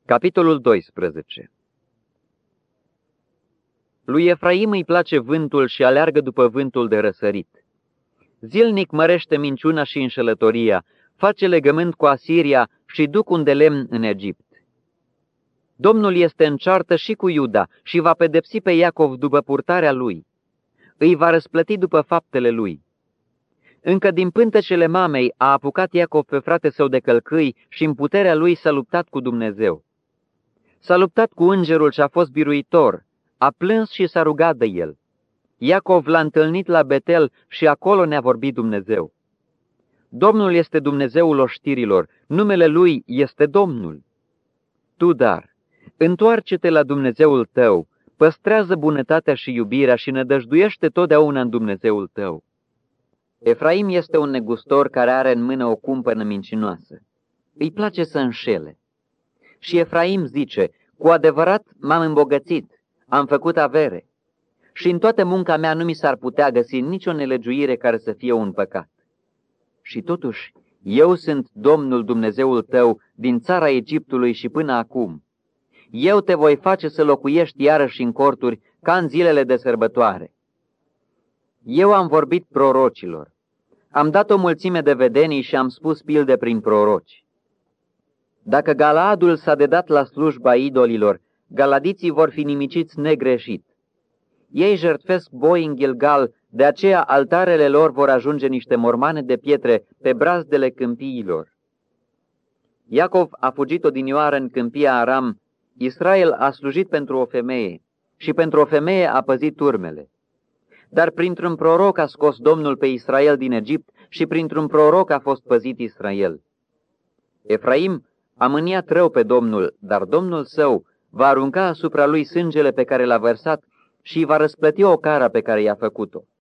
Capitolul 12. Lui Efraim îi place vântul și aleargă după vântul de răsărit. Zilnic mărește minciuna și înșelătoria, face legământ cu Asiria și duc un de lemn în Egipt. Domnul este în ceartă și cu Iuda și va pedepsi pe Iacov după purtarea lui. Îi va răsplăti după faptele lui. Încă din pântecele mamei a apucat Iacov pe frate său de călcâi și în puterea lui s-a luptat cu Dumnezeu. S-a luptat cu îngerul și a fost biruitor, a plâns și s-a rugat de el. Iacov l-a întâlnit la Betel și acolo ne-a vorbit Dumnezeu. Domnul este Dumnezeul oștirilor, numele Lui este Domnul. Tu, dar, întoarce-te la Dumnezeul tău, păstrează bunătatea și iubirea și nădăjduiește totdeauna în Dumnezeul tău. Efraim este un negustor care are în mână o cumpănă mincinoasă. Îi place să înșele. Și Efraim zice, cu adevărat m-am îmbogățit, am făcut avere. Și în toată munca mea nu mi s-ar putea găsi nicio nelegiuire care să fie un păcat. Și totuși, eu sunt Domnul Dumnezeul tău din țara Egiptului și până acum. Eu te voi face să locuiești iarăși în corturi ca în zilele de sărbătoare. Eu am vorbit prorocilor, am dat o mulțime de vedenii și am spus pilde prin proroci. Dacă Galaadul s-a dedat la slujba idolilor, galadiții vor fi nimiciți negreșit. Ei jertfesc boi în Gilgal, de aceea altarele lor vor ajunge niște mormane de pietre pe brazdele câmpiilor. Iacov a fugit odinioară în câmpia Aram, Israel a slujit pentru o femeie și pentru o femeie a păzit turmele. Dar printr-un proroc a scos Domnul pe Israel din Egipt și printr-un proroc a fost păzit Israel. Efraim a mâniat rău pe Domnul, dar Domnul său va arunca asupra lui sângele pe care l-a vărsat și îi va răsplăti o cara pe care i-a făcut-o.